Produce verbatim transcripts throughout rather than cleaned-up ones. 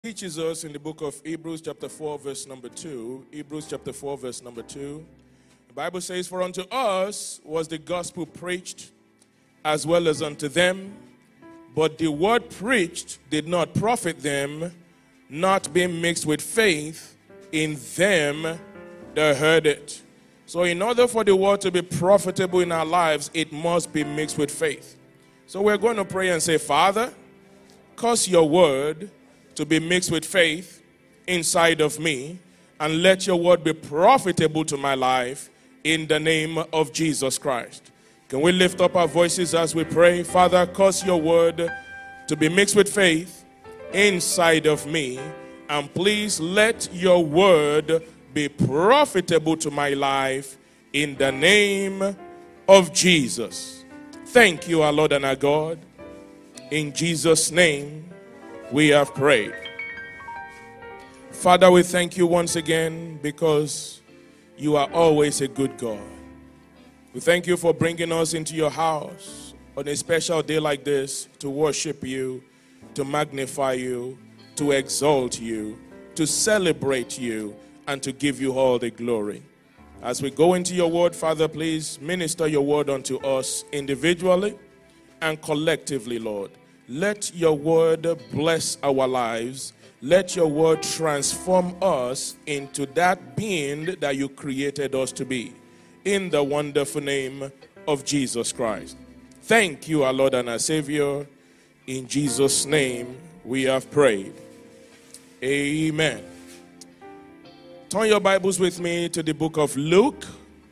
Teaches us in the book of Hebrews chapter four verse number two. Hebrews chapter four verse number two. The Bible says, "For unto us was the gospel preached as well as unto them, but the word preached did not profit them, not being mixed with faith in them that heard it." So in order for the word to be profitable in our lives, it must be mixed with faith. So we're going to pray and say, "Father, cause your word to be mixed with faith inside of me, and let your word be profitable to my life in the name of Jesus Christ." Can we lift up our voices as we pray? Father, cause your word to be mixed with faith inside of me, and please let your word be profitable to my life in the name of Jesus. Thank you, our Lord and our God. In Jesus' name, we have prayed. Father, we thank you once again because you are always a good God. We thank you for bringing us into your house on a special day like this to worship you, to magnify you, to exalt you, to celebrate you, and to give you all the glory. As we go into your word, Father, please minister your word unto us individually and collectively, Lord. Let your word bless our lives. Let your word transform us into that being that you created us to be. In the wonderful name of Jesus Christ. Thank you, our Lord and our Savior. In Jesus' name we have prayed. Amen. Turn your Bibles with me to the book of Luke.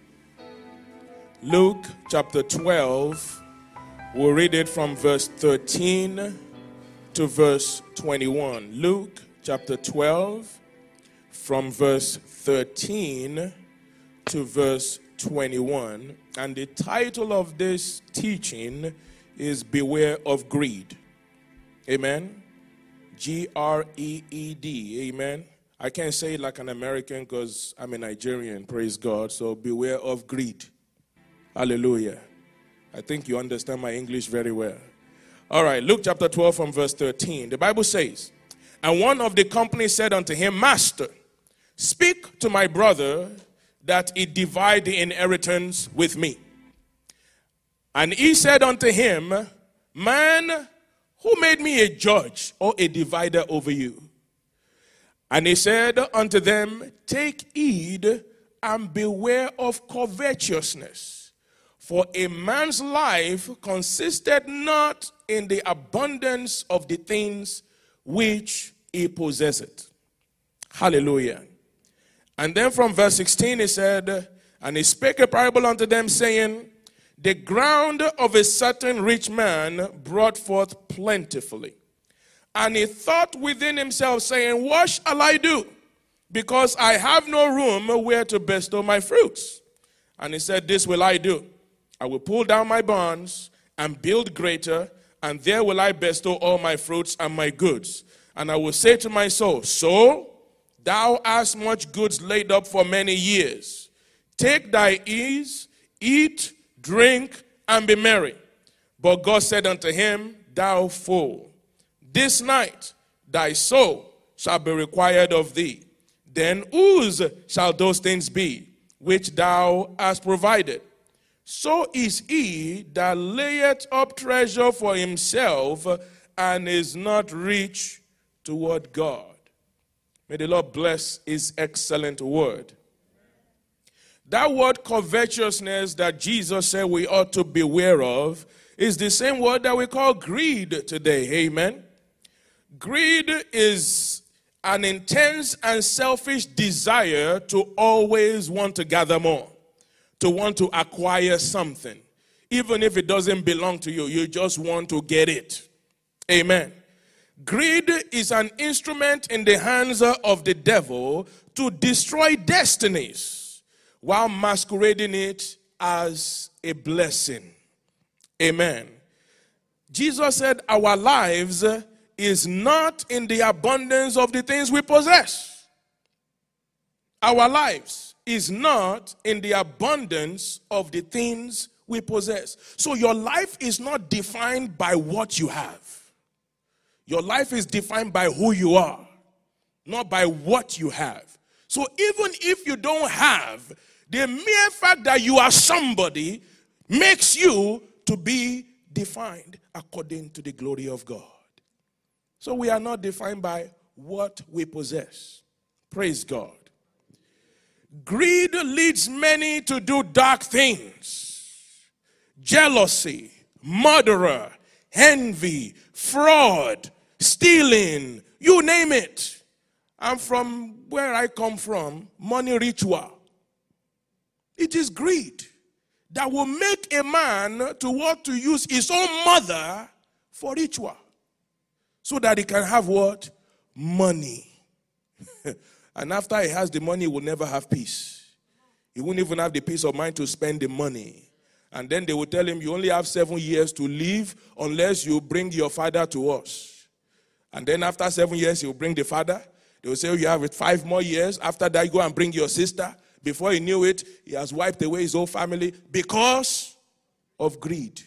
Luke chapter twelve. We'll read it from verse thirteen to verse twenty-one. Luke chapter twelve, from verse thirteen to verse twenty-one. And the title of this teaching is Beware of Greed. Amen. G R E E D. Amen. I can't say it like an American because I'm a Nigerian. Praise God. So beware of greed. Hallelujah. I think you understand my English very well. All right, Luke chapter twelve from verse thirteen. The Bible says, "And one of the company said unto him, Master, speak to my brother that he divide the inheritance with me. And he said unto him, Man, who made me a judge or a divider over you? And he said unto them, Take heed and beware of covetousness. For a man's life consisted not in the abundance of the things which he possesseth." Hallelujah. And then from verse sixteen he said, "And he spake a parable unto them, saying, The ground of a certain rich man brought forth plentifully. And he thought within himself, saying, What shall I do? Because I have no room where to bestow my fruits. And he said, This will I do. I will pull down my barns and build greater, and there will I bestow all my fruits and my goods. And I will say to my soul, Soul, thou hast much goods laid up for many years. Take thy ease, eat, drink, and be merry. But God said unto him, Thou fool, this night thy soul shall be required of thee. Then whose shall those things be which thou hast provided? So is he that layeth up treasure for himself and is not rich toward God." May the Lord bless his excellent word. That word covetousness that Jesus said we ought to beware of is the same word that we call greed today. Amen. Greed is an intense and selfish desire to always want to gather more, to want to acquire something. Even if it doesn't belong to you, you just want to get it. Amen. Greed is an instrument in the hands of the devil to destroy destinies while masquerading it as a blessing. Amen. Jesus said our lives is not in the abundance of the things we possess. Our lives is not in the abundance of the things we possess. So your life is not defined by what you have. Your life is defined by who you are. not by what you have. So even if you don't have, the mere fact that you are somebody makes you to be defined according to the glory of God. So we are not defined by what we possess. Praise God. Greed leads many to do dark things. Jealousy, murder, envy, fraud, stealing, you name it. And from where I come from, money ritual. It is greed that will make a man to want to use his own mother for ritual. So that he can have what? Money. And after he has the money, he will never have peace. He won't even have the peace of mind to spend the money. And then they will tell him, you only have seven years to live unless you bring your father to us. And then after seven years, he will bring the father. They will say, oh, you have five more years. After that, you go and bring your sister. Before he knew it, he has wiped away his whole family because of greed.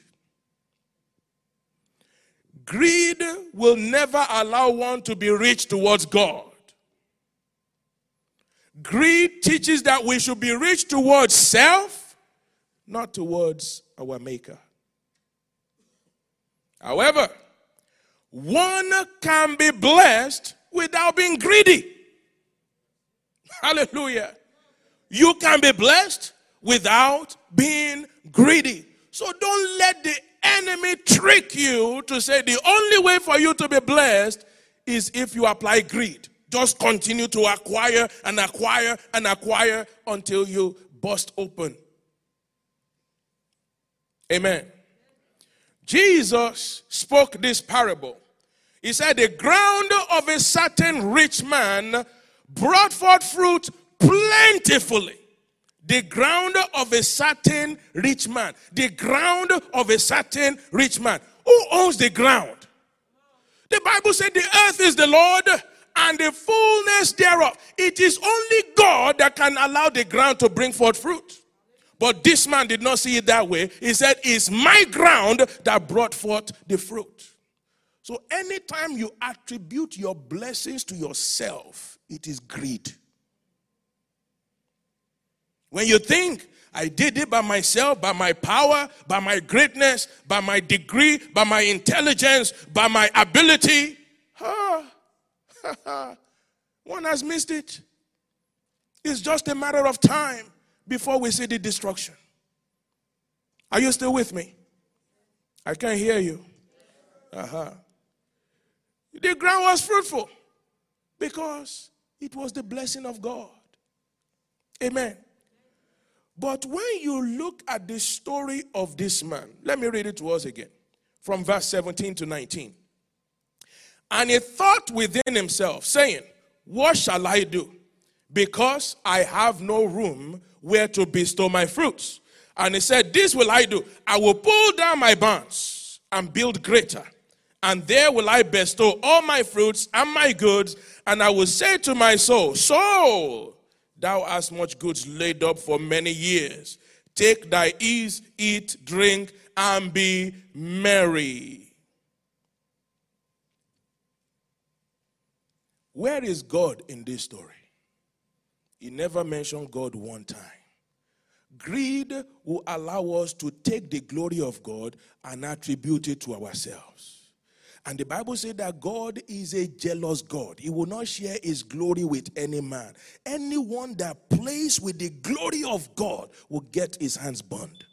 Greed will never allow one to be rich towards God. Greed teaches that we should be rich towards self, not towards our Maker. However, one can be blessed without being greedy. Hallelujah. You can be blessed without being greedy. So don't let the enemy trick you to say the only way for you to be blessed is if you apply greed. Just continue to acquire and acquire and acquire until you bust open. Amen. Jesus spoke this parable. He said, the ground of a certain rich man brought forth fruit plentifully. The ground of a certain rich man. The ground of a certain rich man. Who owns the ground? The Bible said the earth is the Lord and the fullness thereof. It is only God that can allow the ground to bring forth fruit. But this man did not see it that way. He said, it's my ground that brought forth the fruit. So anytime you attribute your blessings to yourself, it is greed. When you think, I did it by myself, by my power, by my greatness, by my degree, by my intelligence, by my ability, ah, one has missed it. It's just a matter of time before we see the destruction. Are you still with me? I can't hear you. Uh-huh. The ground was fruitful because it was the blessing of God. Amen. But when you look at the story of this man, let me read it to us again, from verse seventeen to nineteen. And he thought within himself, saying, what shall I do? Because I have no room where to bestow my fruits. And he said, this will I do. I will pull down my barns and build greater. And there will I bestow all my fruits and my goods. And I will say to my soul, soul, thou hast much goods laid up for many years. Take thy ease, eat, drink, and be merry. Where is God in this story? He never mentioned God one time. Greed will allow us to take the glory of God and attribute it to ourselves. And the Bible said that God is a jealous God. He will not share his glory with any man. Anyone that plays with the glory of God will get his hands burned.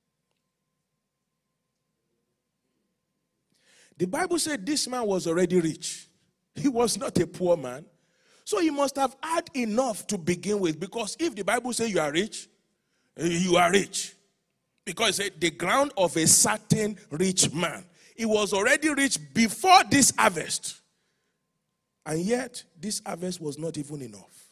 The Bible said this man was already rich. He was not a poor man. So he must have had enough to begin with. Because if the Bible says you are rich, you are rich. Because it said the ground of a certain rich man. He was already rich before this harvest. And yet, this harvest was not even enough.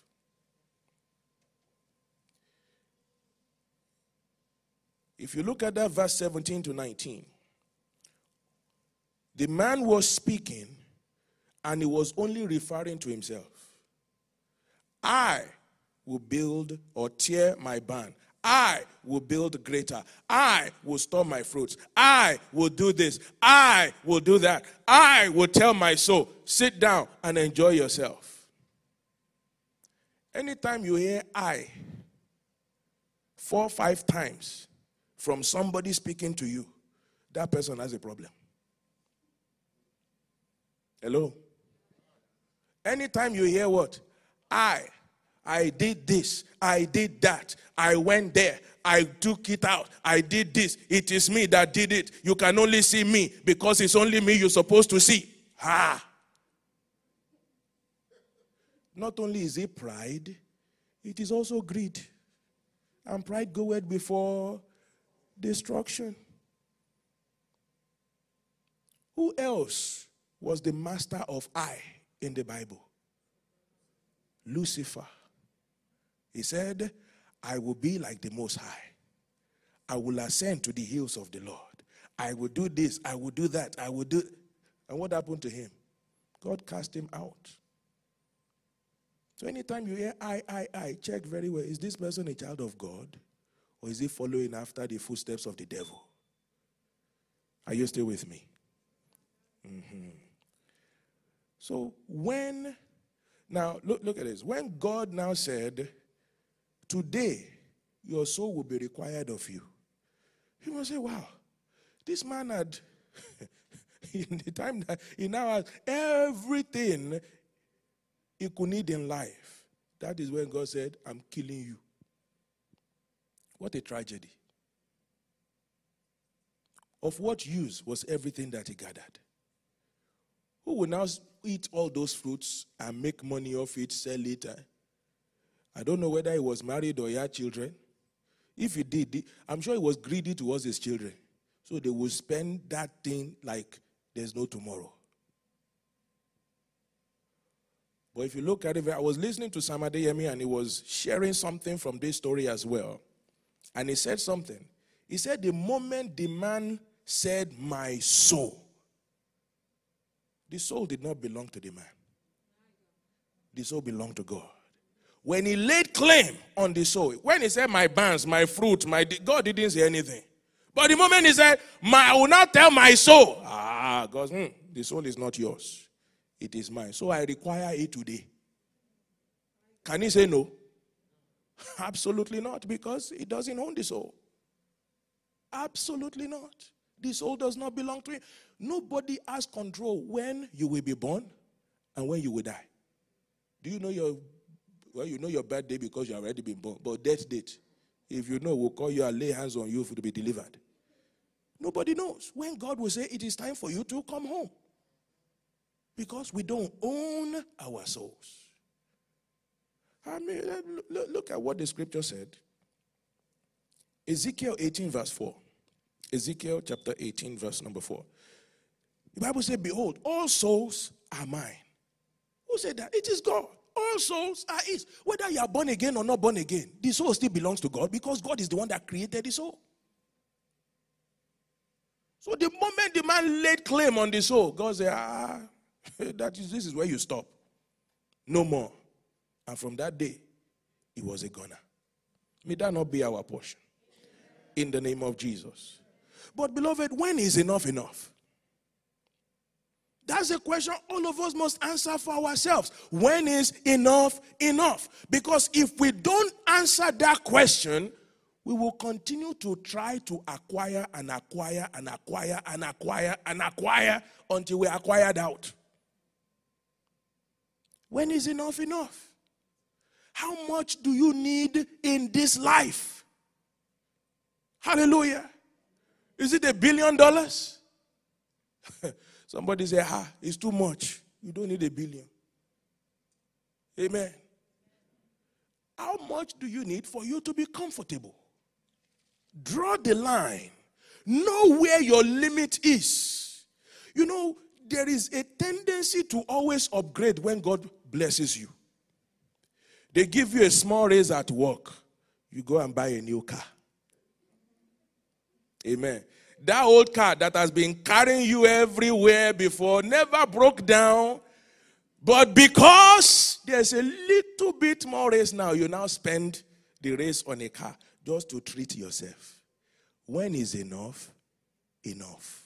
If you look at that verse seventeen to nineteen, the man was speaking and he was only referring to himself. I will build or tear my barn. I will build greater. I will store my fruits. I will do this. I will do that. I will tell my soul, sit down and enjoy yourself. Anytime you hear I, four or five times from somebody speaking to you, that person has a problem. Hello? Anytime you hear what? I, I did this, I did that, I went there, I took it out, I did this, it is me that did it. You can only see me because it's only me you're supposed to see. Ah. Not only is it pride, it is also greed. And pride goeth before destruction. Who else was the master of I in the Bible? Lucifer. He said, I will be like the Most High. I will ascend to the hills of the Lord. I will do this, I will do that, I will do. And what happened to him? God cast him out. So anytime you hear I, I, I, check very well. Is this person a child of God? Or is he following after the footsteps of the devil? Are you still with me? Mm-hmm. So when, now look, look at this. When God now said, today your soul will be required of you. You must say, wow, this man had, in the time that he now has everything he could need in life. That is when God said, I'm killing you. What a tragedy. Of what use was everything that he gathered? Who will now eat all those fruits and make money off it, sell it? I don't know whether he was married or he had children. If he did, I'm sure he was greedy towards his children. So they will spend that thing like there's no tomorrow. But if you look at it, I was listening to Sam Adeyemi and he was sharing something from this story as well. And he said something. He said the moment the man said, my soul, the soul did not belong to the man. The soul belonged to God. When he laid claim on the soul, when he said, my barns, my fruit, my God didn't say anything. But the moment he said, my, I will not tell my soul, ah, God, hmm, the soul is not yours. It is mine. So I require it today. Can he say no? Absolutely not, because he doesn't own the soul. Absolutely not. The soul does not belong to him. Nobody has control when you will be born and when you will die. Do you know your, well, you know your birthday because you have already been born, but death date, if you know, we'll call you and lay hands on you to be delivered. Nobody knows when God will say it is time for you to come home. Because we don't own our souls. I mean, look at what the scripture said. Ezekiel eighteen verse four. Ezekiel chapter eighteen verse number four. The Bible says, behold, all souls are mine. Who said that? It is God. All souls are his. Whether you are born again or not born again, the soul still belongs to God because God is the one that created the soul. So the moment the man laid claim on the soul, God said, ah, that is, this is where you stop. No more. And from that day, he was a goner. May that not be our portion. In the name of Jesus. But beloved, when is enough enough? That's a question all of us must answer for ourselves. When is enough enough? Because if we don't answer that question, we will continue to try to acquire and acquire and acquire and acquire and acquire until we are acquired out. When is enough enough? How much do you need in this life? Hallelujah. Is it a billion dollars? Somebody say, ah, it's too much. You don't need a billion. Amen. How much do you need for you to be comfortable? Draw the line. Know where your limit is. You know, there is a tendency to always upgrade when God blesses you. They give you a small raise at work. You go and buy a new car. Amen. That old car that has been carrying you everywhere before never broke down. But because there's a little bit more race now, you now spend the race on a car just to treat yourself. When is enough? Enough.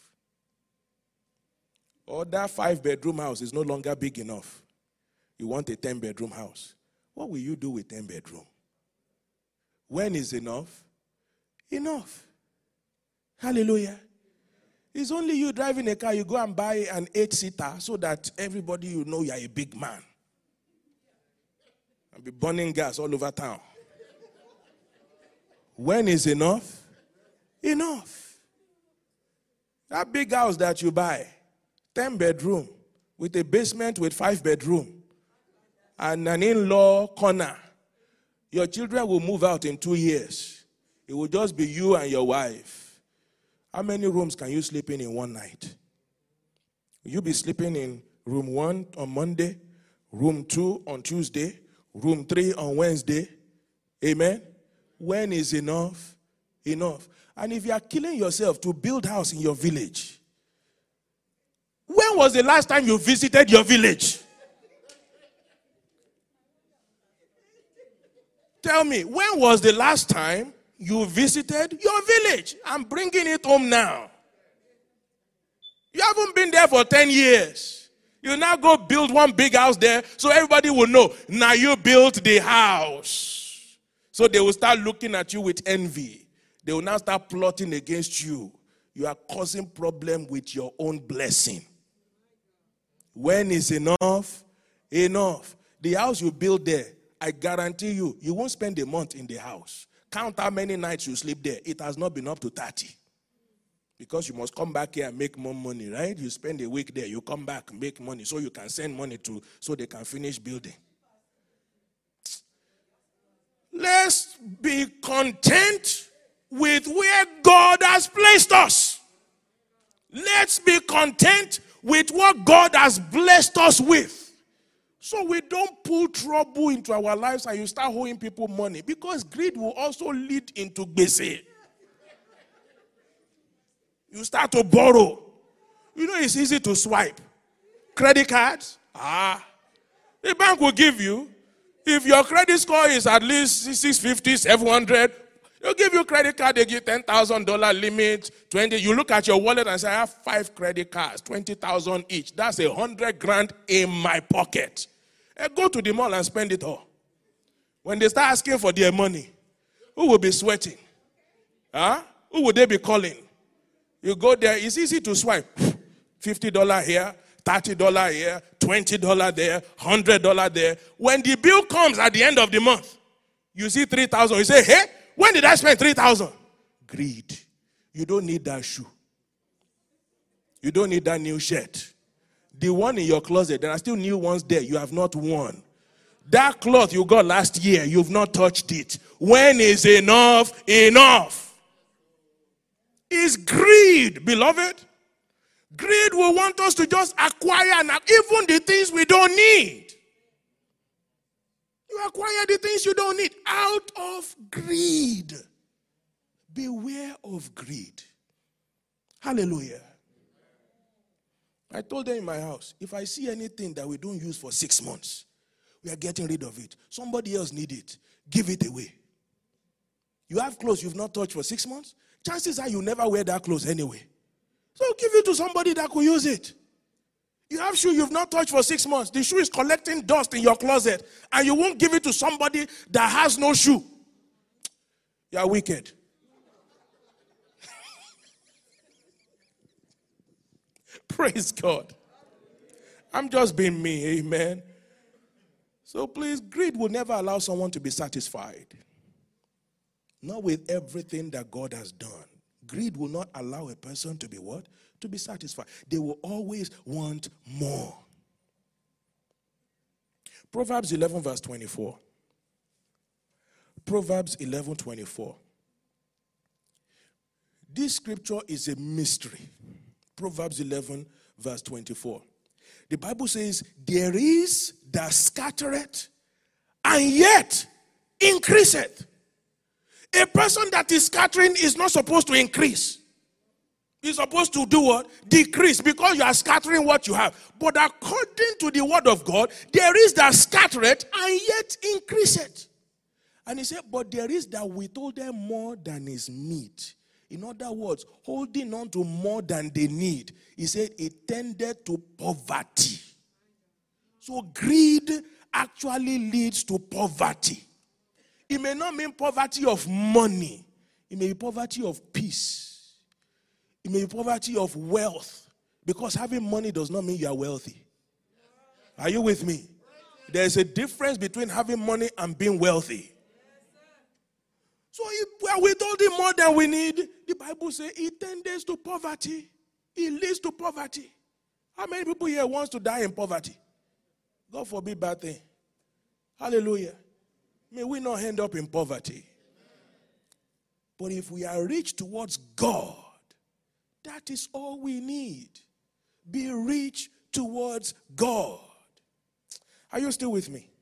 Or that five-bedroom house is no longer big enough. You want a ten-bedroom house. what will you do with ten bedroom? When is enough? Enough. Hallelujah. It's only you driving a car, you go and buy an eight-seater so that everybody you know you're a big man. And be burning gas all over town. When is enough? Enough. That big house that you buy, ten bedroom, with a basement with five bedroom, and an in-law corner, your children will move out in two years. It will just be you and your wife. How many rooms can you sleep in in one night? Will you be sleeping in room one on Monday, room two on Tuesday, room three on Wednesday? Amen? When is enough? Enough. And if you are killing yourself to build house in your village, when was the last time you visited your village? Tell me, when was the last time you visited your village? I'm bringing it home now. You haven't been there for ten years. You now go build one big house there so everybody will know. Now you built the house. So they will start looking at you with envy. They will now start plotting against you. You are causing problem with your own blessing. When is enough? Enough. The house you build there, I guarantee you, you won't spend a month in the house. Count how many nights you sleep there. It has not been up to thirty. Because you must come back here and make more money, right? You spend a week there, you come back, make money, so you can send money to, so they can finish building. Let's be content with where God has placed us. Let's be content with what God has blessed us with. So we don't pull trouble into our lives and you start owing people money. Because greed will also lead into gbese. You start to borrow. You know it's easy to swipe. Credit cards. Ah. The bank will give you. If your credit score is at least six fifty, seven hundred, they'll give you credit card. They give ten thousand dollars limit, twenty. You look at your wallet and say, I have five credit cards, twenty thousand each. That's a hundred grand in my pocket. And go to the mall and spend it all. When they start asking for their money, who will be sweating? Huh? Who will they be calling? You go there, it's easy to swipe. fifty dollars here, thirty dollars here, twenty dollars there, one hundred dollars there. When the bill comes at the end of the month, you see three thousand dollars. You say, hey, when did I spend three thousand dollars? Greed. You don't need that shoe. You don't need that new shirt. The one in your closet, there are still new ones there. You have not worn. That cloth you got last year, you've not touched it. When is enough? Enough. Is greed, beloved. Greed will want us to just acquire and even the things we don't need. You acquire the things you don't need out of greed. Beware of greed. Hallelujah. I told them in my house, if I see anything that we don't use for six months, we are getting rid of it. Somebody else needs it. Give it away. You have clothes you've not touched for six months? Chances are you never wear that clothes anyway. So give it to somebody that could use it. You have shoe you've not touched for six months. The shoe is collecting dust in your closet. And you won't give it to somebody that has no shoe. You are wicked. Praise God. I'm just being me, amen. So please, greed will never allow someone to be satisfied. Not with everything that God has done. Greed will not allow a person to be what? To be satisfied. They will always want more. Proverbs eleven verse twenty-four. Proverbs eleven twenty-four. This scripture is a mystery. Proverbs eleven verse twenty-four. The Bible says, there is that scattereth and yet increaseth. A person that is scattering is not supposed to increase. He's supposed to do what? Decrease, because you are scattering what you have. But according to the word of God, there is that scattereth and yet increaseth. And he said, but there is that withholdeth more than is meet. In other words, holding on to more than they need. He said it tended to poverty. So greed actually leads to poverty. It may not mean poverty of money. It may be poverty of peace. It may be poverty of wealth. Because having money does not mean you are wealthy. Are you with me? There's a difference between having money and being wealthy. So if we are withholding more than we need, the Bible says it tends to poverty. It leads to poverty. How many people here wants to die in poverty? God forbid bad thing. Hallelujah. May we not end up in poverty. But if we are rich towards God, that is all we need. Be rich towards God. Are you still with me?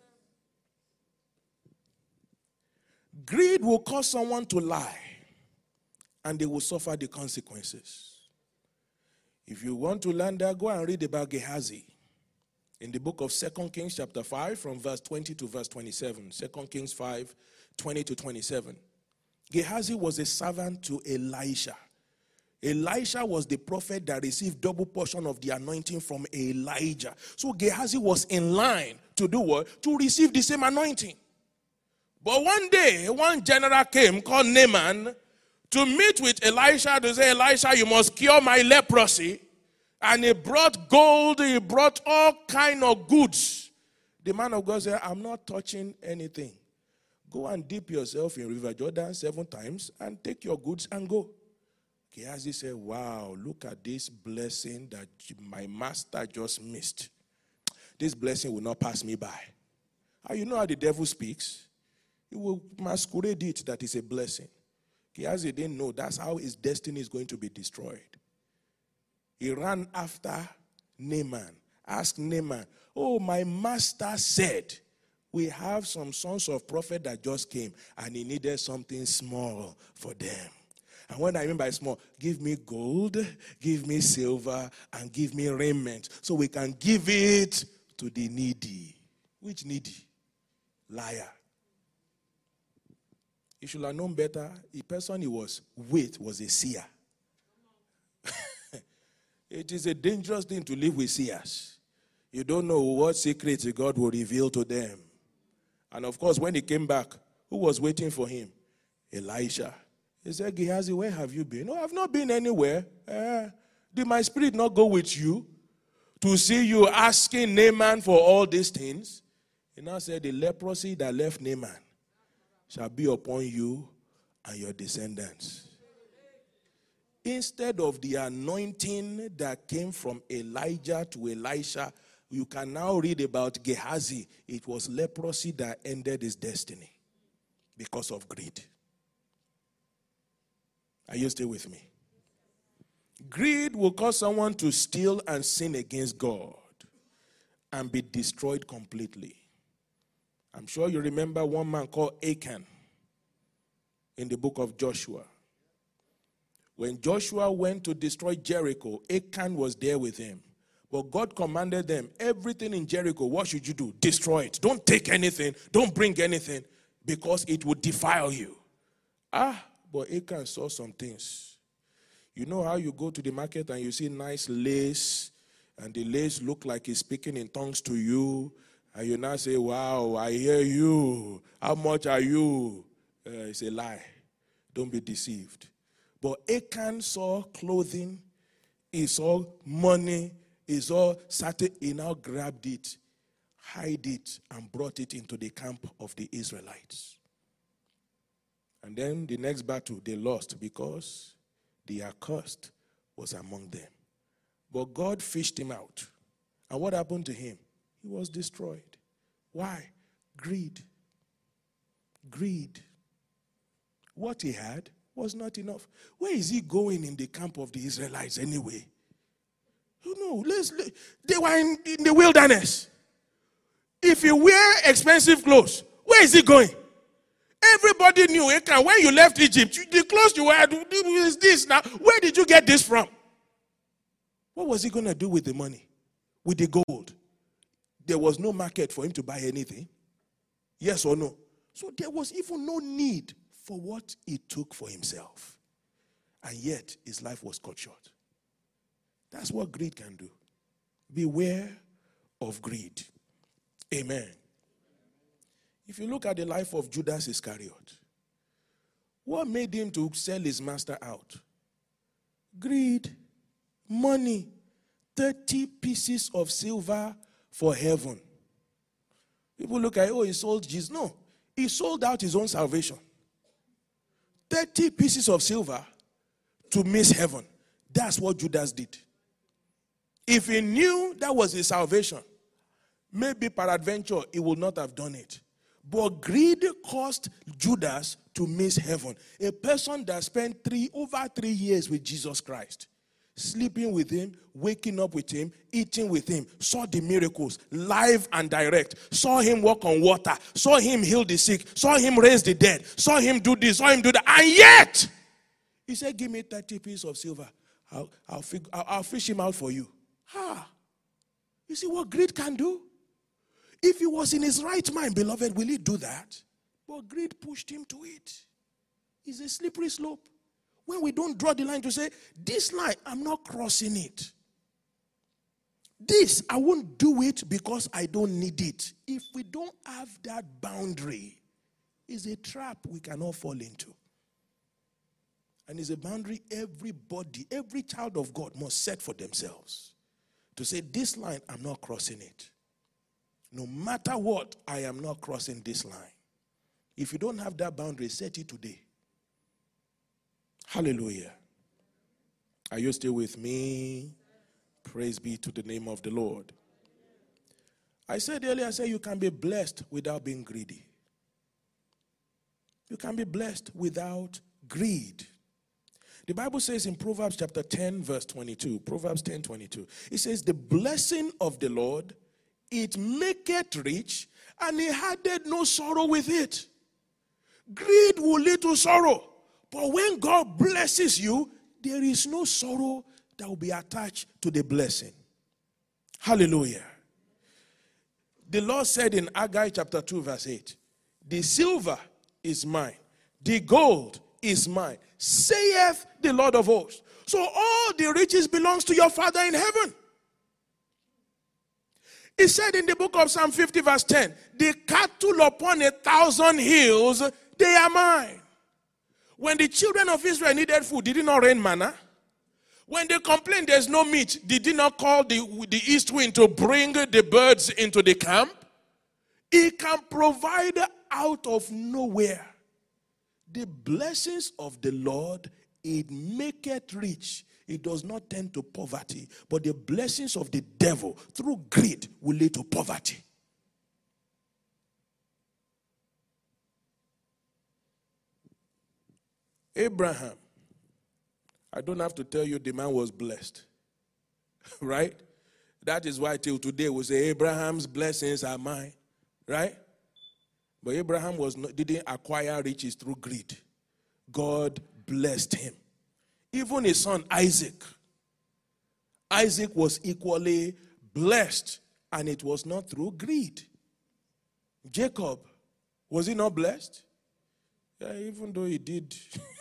Greed will cause someone to lie, and they will suffer the consequences. If you want to learn that, go and read about Gehazi in the book of Second Kings chapter five from verse twenty to verse twenty-seven. Second Kings five, twenty to twenty-seven. Gehazi was a servant to Elisha. Elisha was the prophet that received double portion of the anointing from Elijah. So Gehazi was in line to do what? To receive the same anointing. But one day, one general came called Naaman to meet with Elisha to say, Elisha, you must cure my leprosy. And he brought gold, he brought all kind of goods. The man of God said, I'm not touching anything. Go and dip yourself in River Jordan seven times and take your goods and go. Gehazi said, wow, look at this blessing that my master just missed. This blessing will not pass me by. And you know how the devil speaks? He will masquerade it that is a blessing. Gehazi didn't know that's how his destiny is going to be destroyed. He ran after Naaman. Asked Naaman, oh, my master said, we have some sons of prophet that just came and he needed something small for them. And what I mean by small, give me gold, give me silver, and give me raiment so we can give it to the needy. Which needy? Liar. He should have known better. The person he was with was a seer. It is a dangerous thing to live with seers. You don't know what secrets God will reveal to them. And of course, when he came back, who was waiting for him? Elisha. He said, Gehazi, where have you been? No, I've not been anywhere. Uh, did my spirit not go with you to see you asking Naaman for all these things? He now said, the leprosy that left Naaman shall be upon you and your descendants. Instead of the anointing that came from Elijah to Elisha, you can now read about Gehazi. It was leprosy that ended his destiny because of greed. Are you still with me? Greed will cause someone to steal and sin against God and be destroyed completely. I'm sure you remember one man called Achan in the book of Joshua. When Joshua went to destroy Jericho, Achan was there with him. But God commanded them, everything in Jericho, what should you do? Destroy it. Don't take anything. Don't bring anything because it would defile you. Ah, but Achan saw some things. You know how you go to the market and you see nice lace and the lace look like it's speaking in tongues to you. And you now say, wow, I hear you. How much are you? Uh, it's a lie. Don't be deceived. But Achan saw clothing. He saw money. He saw certain. He now grabbed it, hid it, and brought it into the camp of the Israelites. And then the next battle, they lost because the accursed was among them. But God fished him out. And what happened to him? He was destroyed. Why? Greed. Greed. What he had was not enough. Where is he going in the camp of the Israelites anyway? You know, let's, let, they were in, in the wilderness. If you wear expensive clothes, where is he going? Everybody knew, Achan, when you left Egypt, the clothes you had is this now. Where did you get this from? What was he going to do with the money? With the gold? There was no market for him to buy anything. Yes or no? So there was even no need for what he took for himself. And yet, his life was cut short. That's what greed can do. Beware of greed. Amen. If you look at the life of Judas Iscariot, what made him to sell his master out? Greed, money, thirty pieces of silver for heaven. People look at, oh, he sold Jesus. No, he sold out his own salvation. thirty pieces of silver to miss heaven. That's what Judas did. If he knew that was his salvation, maybe peradventure he would not have done it. But greed caused Judas to miss heaven. A person that spent three over three years with Jesus Christ, sleeping with him, waking up with him, eating with him, saw the miracles live and direct, saw him walk on water, saw him heal the sick, saw him raise the dead, saw him do this, saw him do that, and yet he said, give me thirty pieces of silver. I'll, I'll, fig- I'll, I'll fish him out for you. Ah, you see what greed can do? If he was in his right mind, beloved, will he do that? But greed pushed him to it. It's a slippery slope. When we don't draw the line to say, this line, I'm not crossing it. This, I won't do it because I don't need it. If we don't have that boundary, it's a trap we cannot fall into. And it's a boundary everybody, every child of God must set for themselves. To say, this line, I'm not crossing it. No matter what, I am not crossing this line. If you don't have that boundary, set it today. Hallelujah. Are you still with me? Praise be to the name of the Lord. I said earlier, I said you can be blessed without being greedy. You can be blessed without greed. The Bible says in Proverbs chapter ten, verse twenty-two, Proverbs ten, twenty-two, it says, the blessing of the Lord, it maketh rich, and he added no sorrow with it. Greed will lead to sorrow. But when God blesses you, there is no sorrow that will be attached to the blessing. Hallelujah. The Lord said in Haggai chapter two, verse eight, the silver is mine, the gold is mine, saith the Lord of hosts. So all the riches belongs to your Father in heaven. He said in the book of Psalm fifty, verse ten, the cattle upon a thousand hills, they are mine. When the children of Israel needed food, did it not rain manna? When they complained there's no meat, did he not call the, the east wind to bring the birds into the camp? He can provide out of nowhere. The blessings of the Lord, it maketh rich. It does not tend to poverty. But the blessings of the devil through greed will lead to poverty. Abraham, I don't have to tell you the man was blessed. Right? That is why till today we say Abraham's blessings are mine. Right? But Abraham was not, didn't acquire riches through greed. God blessed him. Even his son Isaac. Isaac was equally blessed, and it was not through greed. Jacob, was he not blessed? Yeah, even though he did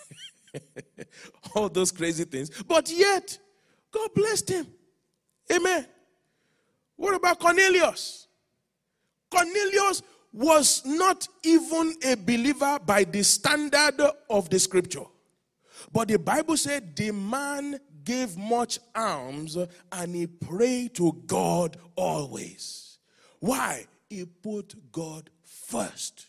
all those crazy things. But yet, God blessed him. Amen. What about Cornelius? Cornelius was not even a believer by the standard of the scripture. But the Bible said the man gave much alms and he prayed to God always. Why? He put God first.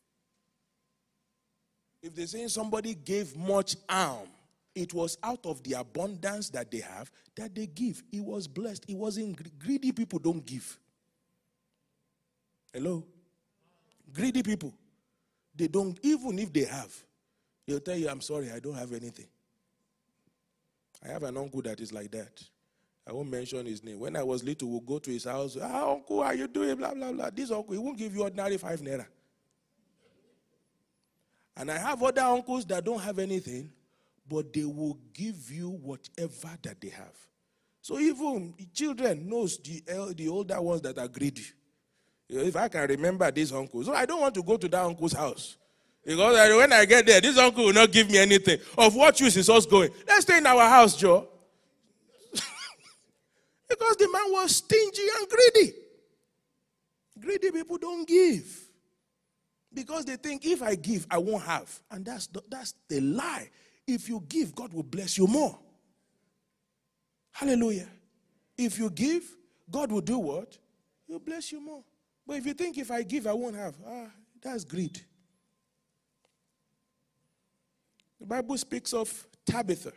If they're saying somebody gave much alms, it was out of the abundance that they have that they give. He was blessed. He wasn't greedy. People don't give. Hello? Greedy people, they don't, even if they have, they'll tell you, I'm sorry, I don't have anything. I have an uncle that is like that. I won't mention his name. When I was little, we'll go to his house. Ah, uncle, how are you doing? Blah, blah, blah. This uncle, he won't give you ordinary five naira. And I have other uncles that don't have anything, but they will give you whatever that they have. So even children knows the, the older ones that are greedy. If I can remember this uncle. So I don't want to go to that uncle's house. Because when I get there, this uncle will not give me anything. Of what use is us going? Let's stay in our house, Joe. Because the man was stingy and greedy. Greedy people don't give. Because they think if I give, I won't have. And that's the, that's the lie. If you give, God will bless you more. Hallelujah. If you give, God will do what? He'll bless you more. But if you think if I give, I won't have, ah, that's greed. The Bible speaks of Tabitha,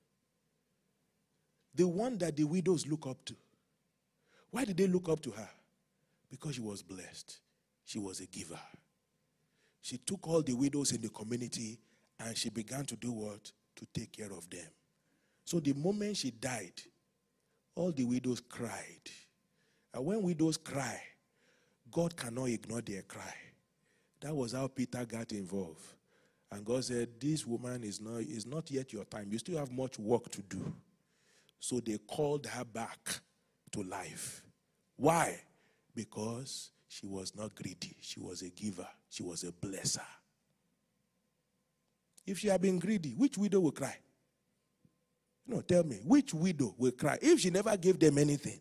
the one that the widows look up to. Why did they look up to her? Because she was blessed. She was a giver. She took all the widows in the community and she began to do what? To take care of them. So the moment she died, all the widows cried. And when widows cry, God cannot ignore their cry. That was how Peter got involved. And God said, this woman is not, is not yet your time. You still have much work to do. So they called her back to life. Why? Because she was not greedy. She was a giver. She was a blesser. If she had been greedy, which widow will cry? No, tell me, which widow will cry if she never gave them anything?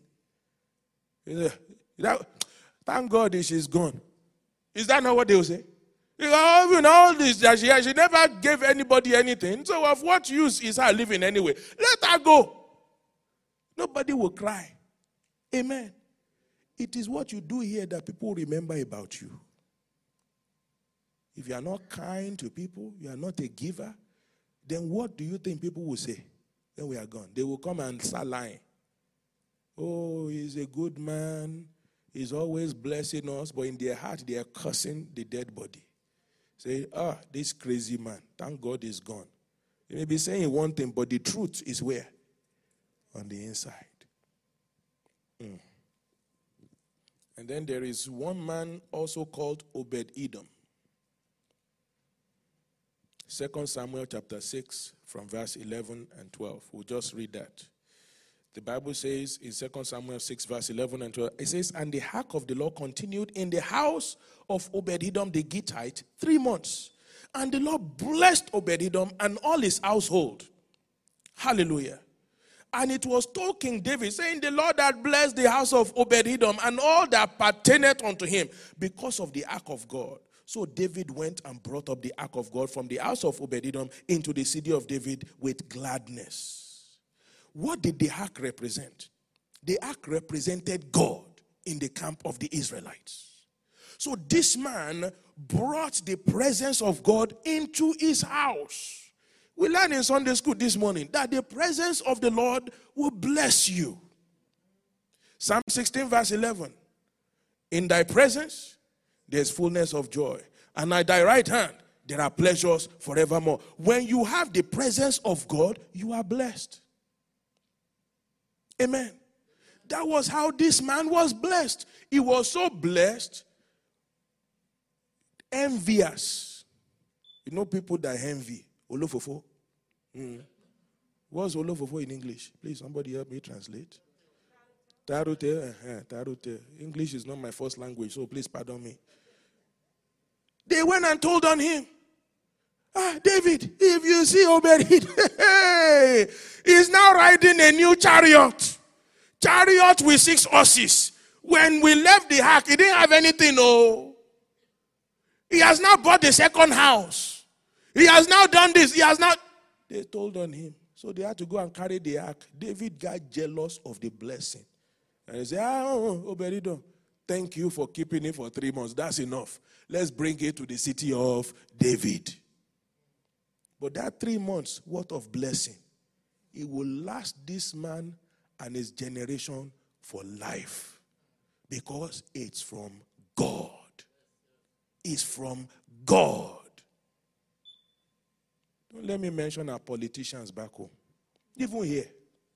Thank God she's gone. Is that not what they will say? Because even all this that she had, she never gave anybody anything. So of what use is her living anyway? Let her go. Nobody will cry. Amen. It is what you do here that people remember about you. If you are not kind to people, you are not a giver, then what do you think people will say? Then we are gone. They will come and start lying. Oh, he's a good man. He's always blessing us. But in their heart, they are cursing the dead body. Say, ah, this crazy man. Thank God he's gone. You may be saying one thing, but the truth is where? On the inside. Mm. And then there is one man also called Obed-Edom. Second Samuel chapter six from verse eleven and twelve. We'll just read that. The Bible says in Second Samuel six verse eleven and twelve, it says, and the ark of the Lord continued in the house of Obed-Edom the Gittite three months. And the Lord blessed Obed-Edom and all his household. Hallelujah. And it was told King David, saying, the Lord had blessed the house of Obed-Edom and all that pertaineth unto him because of the ark of God. So David went and brought up the ark of God from the house of Obed-Edom into the city of David with gladness. What did the ark represent? The ark represented God in the camp of the Israelites. So this man brought the presence of God into his house. We learned in Sunday school this morning that the presence of the Lord will bless you. Psalm sixteen verse eleven. In thy presence, there's fullness of joy. And at thy right hand, there are pleasures forevermore. When you have the presence of God, you are blessed. Amen. That was how this man was blessed. He was so blessed, envious. You know people that envy. Olofofo. Mm. What's Olofofo in English? Please, somebody help me translate. Tarute. Uh-huh, tarute. English is not my first language, so please pardon me. They went and told on him. Ah, David, if you see Obed-Edom, hey, he's now riding a new chariot. Chariot with six horses. When we left the ark, he didn't have anything, no. He has now bought the second house. He has now done this. He has not. They told on him. So they had to go and carry the ark. David got jealous of the blessing. And he said, ah, oh, Obed-Edom, thank you for keeping it for three months. That's enough. Let's bring it to the city of David. But that three months worth of blessing, it will last this man and his generation for life. Because it's from God. It's from God. Don't let me mention our politicians back home. Even here.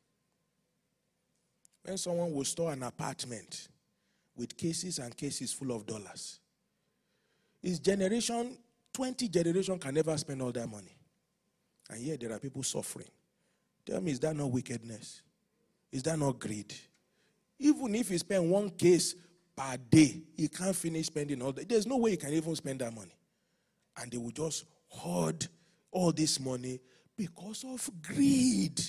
When someone will store an apartment with cases and cases full of dollars, his generation, twenty generations can never spend all that money. And yet there are people suffering. Tell me, is that not wickedness? Is that not greed? Even if he spend one case per day, he can't finish spending all that. There's no way he can even spend that money. And they will just hoard all this money because of greed.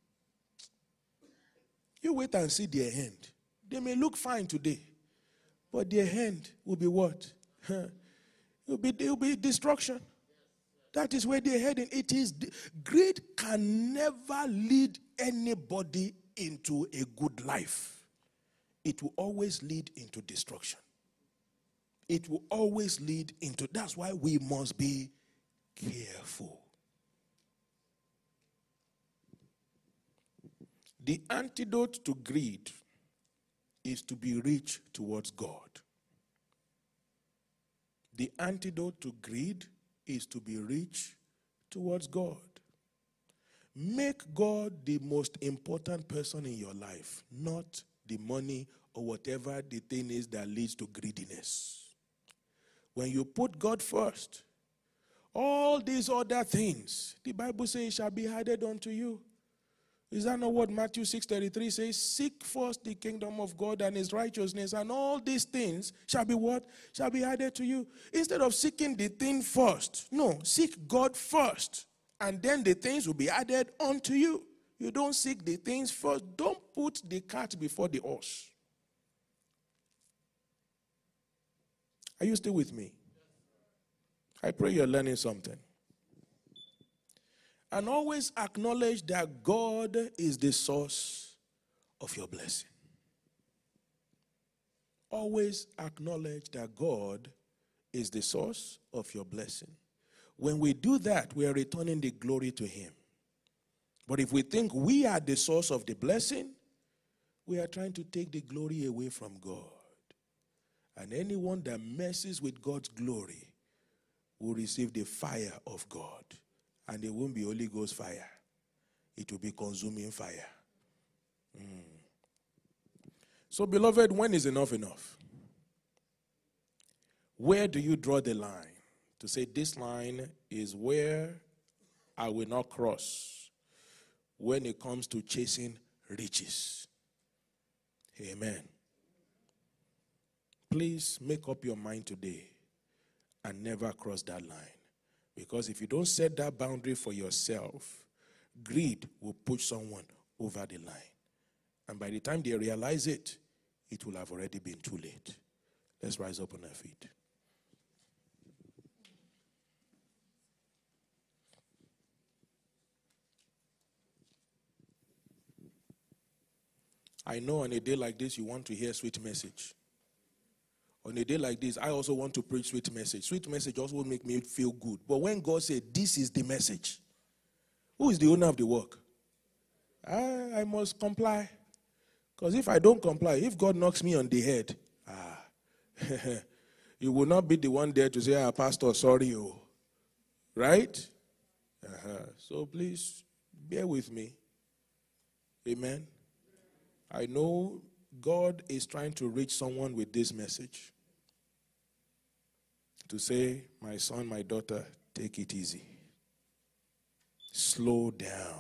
You wait and see their end. They may look fine today, but their end will be what? It will be, it will be destruction. That is where they're heading. It is greed can never lead anybody into a good life. It will always lead into destruction. It will always lead into, that's why we must be careful. The antidote to greed is to be rich towards God. The antidote to greed is to be rich towards God. Make God the most important person in your life, not the money or whatever the thing is that leads to greediness. When you put God first, all these other things, the Bible says, shall be added unto you. Is that not what Matthew six thirty-three says? Seek first the kingdom of God and his righteousness, and all these things shall be what? Shall be added to you. Instead of seeking the thing first, no, seek God first, and then the things will be added unto you. You don't seek the things first. Don't put the cart before the horse. Are you still with me? I pray you're learning something. And always acknowledge that God is the source of your blessing. Always acknowledge that God is the source of your blessing. When we do that, we are returning the glory to him. But if we think we are the source of the blessing, we are trying to take the glory away from God. And anyone that messes with God's glory will receive the fire of God. And it won't be Holy Ghost fire. It will be consuming fire. Mm. So, beloved, when is enough enough? Where do you draw the line? To say this line is where I will not cross when it comes to chasing riches. Amen. Please make up your mind today and never cross that line. Because if you don't set that boundary for yourself, greed will push someone over the line. And by the time they realize it, it will have already been too late. Let's rise up on our feet. I know on a day like this, you want to hear a sweet message. On a day like this, I also want to preach sweet message. Sweet message also will make me feel good. But when God said, this is the message, who is the owner of the work? I, I must comply. Because if I don't comply, if God knocks me on the head, ah, you will not be the one there to say, ah, Pastor, sorry, oh. Right? Uh-huh. So please, bear with me. Amen. I know God is trying to reach someone with this message. To say, my son, my daughter, take it easy. Slow down.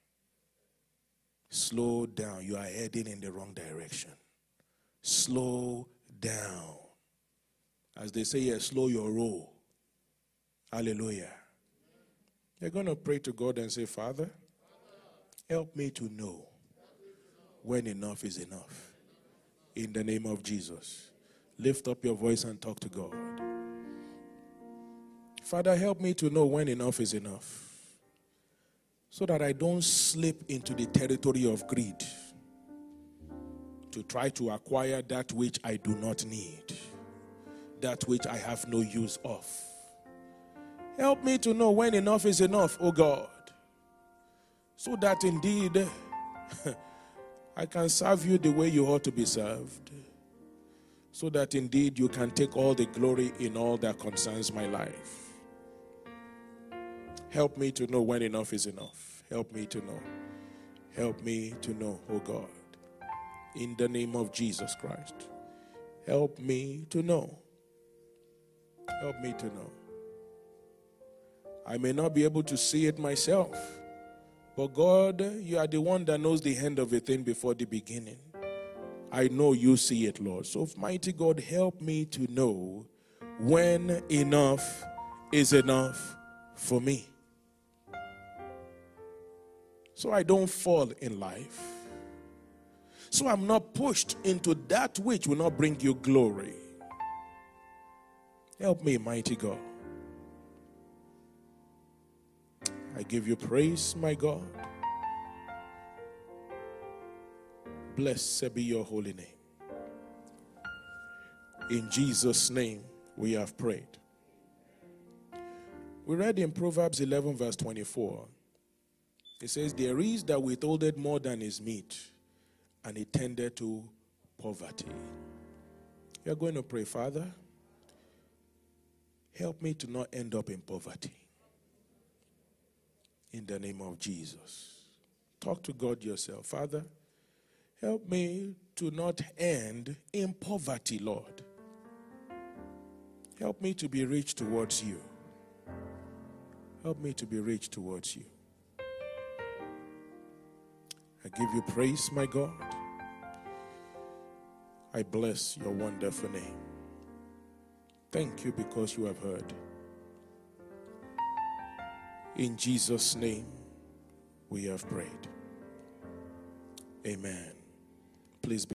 Slow down. You are heading in the wrong direction. Slow down. As they say here, slow your roll. Hallelujah. You're going to pray to God and say, Father, help me to know when enough is enough. In the name of Jesus. Lift up your voice and talk to God. Father, help me to know when enough is enough, so that I don't slip into the territory of greed to try to acquire that which I do not need, that which I have no use of. Help me to know when enough is enough, oh God, so that indeed I can serve you the way you ought to be served, so that indeed you can take all the glory in all that concerns my life. Help me to know when enough is enough. Help me to know. Help me to know, oh God. In the name of Jesus Christ. Help me to know. Help me to know. I may not be able to see it myself, but God, you are the one that knows the end of a thing before the beginning. I know you see it, Lord. So, mighty God, help me to know when enough is enough for me. So I don't fall in life. So I'm not pushed into that which will not bring you glory. Help me, mighty God. I give you praise, my God. Blessed be your holy name. In Jesus' name we have prayed. We read in Proverbs eleven verse twenty-four. It says, there is that withholdeth more than is meet, and it tended to poverty. You're going to pray, Father, help me to not end up in poverty. In the name of Jesus. Talk to God yourself. Father, help me to not end in poverty, Lord. Help me to be rich towards you. Help me to be rich towards you. I give you praise, my God. I bless your wonderful name. Thank you because you have heard. In Jesus' name, we have prayed. Amen. Please be